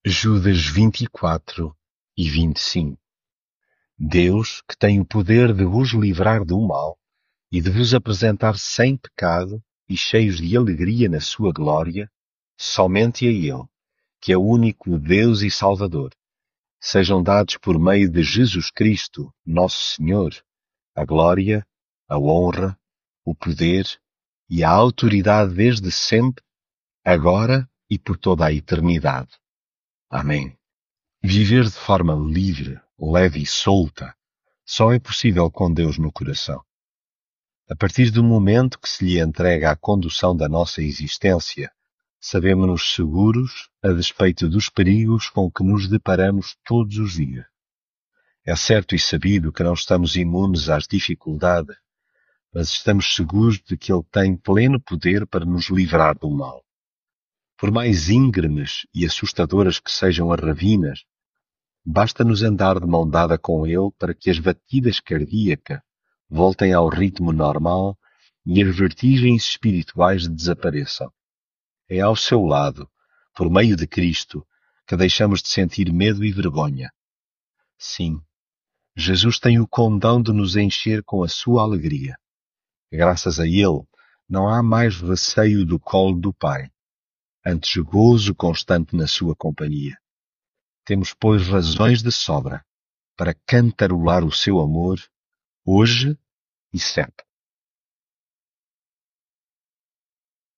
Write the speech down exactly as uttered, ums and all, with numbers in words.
Judas vinte e quatro e vinte e cinco. Deus, que tem o poder de vos livrar do mal e de vos apresentar sem pecado e cheios de alegria na sua glória, somente a Ele, que é o único Deus e Salvador, sejam dados por meio de Jesus Cristo, nosso Senhor, a glória, a honra, o poder e a autoridade desde sempre, agora e por toda a eternidade. Amém. Viver de forma livre, leve e solta só é possível com Deus no coração. A partir do momento que se lhe entrega a condução da nossa existência, sabemos-nos seguros a despeito dos perigos com que nos deparamos todos os dias. É certo e sabido que não estamos imunes às dificuldades, mas estamos seguros de que Ele tem pleno poder para nos livrar do mal. Por mais íngremes e assustadoras que sejam as ravinas, basta-nos andar de mão dada com Ele para que as batidas cardíacas voltem ao ritmo normal e as vertigens espirituais desapareçam. É ao seu lado, por meio de Cristo, que deixamos de sentir medo e vergonha. Sim, Jesus tem o condão de nos encher com a sua alegria. Graças a Ele, não há mais receio do colo do Pai, antes gozo constante na sua companhia. Temos, pois, razões de sobra para cantarolar o seu amor, hoje e sempre.